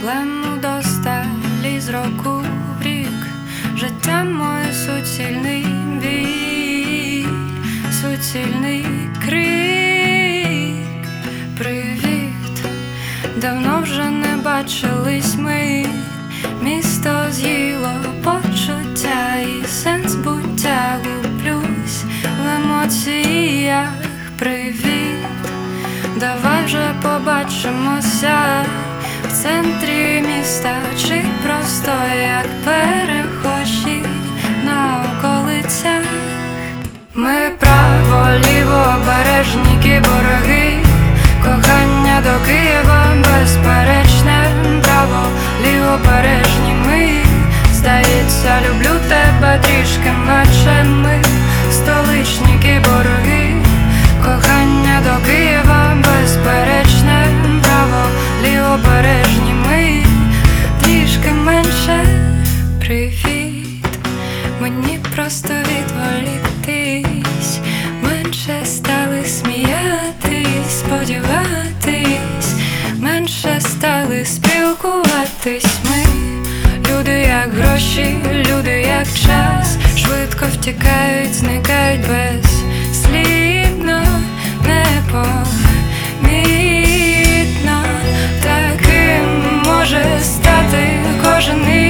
Плему до сталі з року в рік. Життя моє суцільний біль, суцільний крик. Привіт, давно вже не бачились ми. Місто з'їло почуття і сенс буття. Гублюсь в емоціях. Привіт, давай вже побачимося в центрі міста, чи просто як перехожі на околицях. Ми право-ліво бережні кіборги, кохання до Києва безперечне. Право-лівобережні ми, здається, люблю тебе трішки менше. Ми столичні кіборги, кохання до Києва безперечне. Право-лівобережні ми, трішки менше. Привіт, мені просто відволіктись, менше стали сміятись, сподіватись, менше стали спілкуватись. Ми люди як гроші, люди як час, швидко втікають, зникають безслідно, непомітно. Таким може стати кожен